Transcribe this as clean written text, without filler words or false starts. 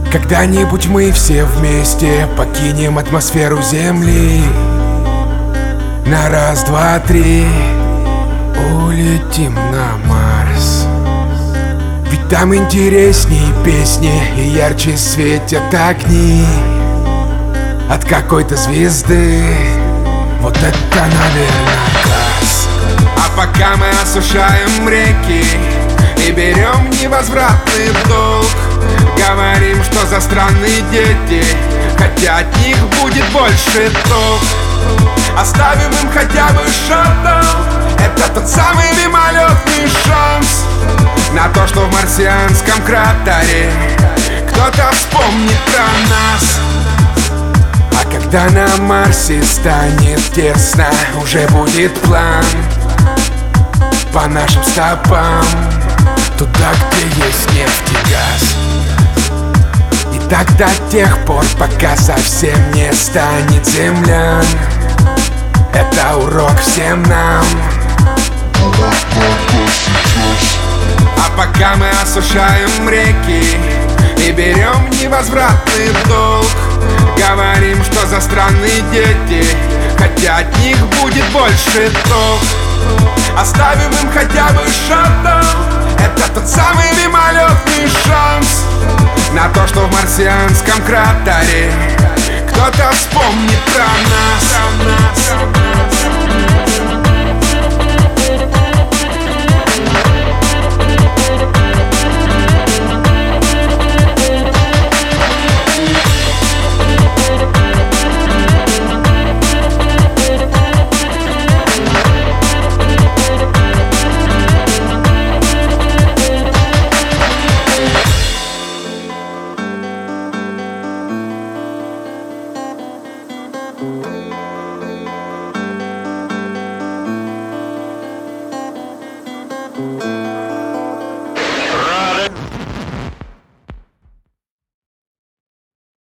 Когда-нибудь мы все вместе покинем атмосферу Земли. На раз, два, три улетим на Марс. Ведь там интересней песни и ярче светят огни от какой-то звезды. Вот это, наверное, класс. А пока мы осушаем реки и берем невозвратный долг, говорим, что за странные дети, хотя от них будет больше толк. Оставим им хотя бы шаттл. Это тот самый мимолетный шанс на то, что в марсианском кратере кто-то вспомнит про нас. А когда на Марсе станет тесно, уже будет план по нашим стопам туда, где есть нефть и газ. И так до тех пор, пока совсем не станет землян. Это урок всем нам. А пока мы осушаем реки и берем невозвратный долг, говорим, что за странные дети, хотя от них будет больше толк. Оставим им хотя бы шаттл. Это тот самый мимолетный шанс на то, что в марсианском кратере кто-то вспомнит про нас.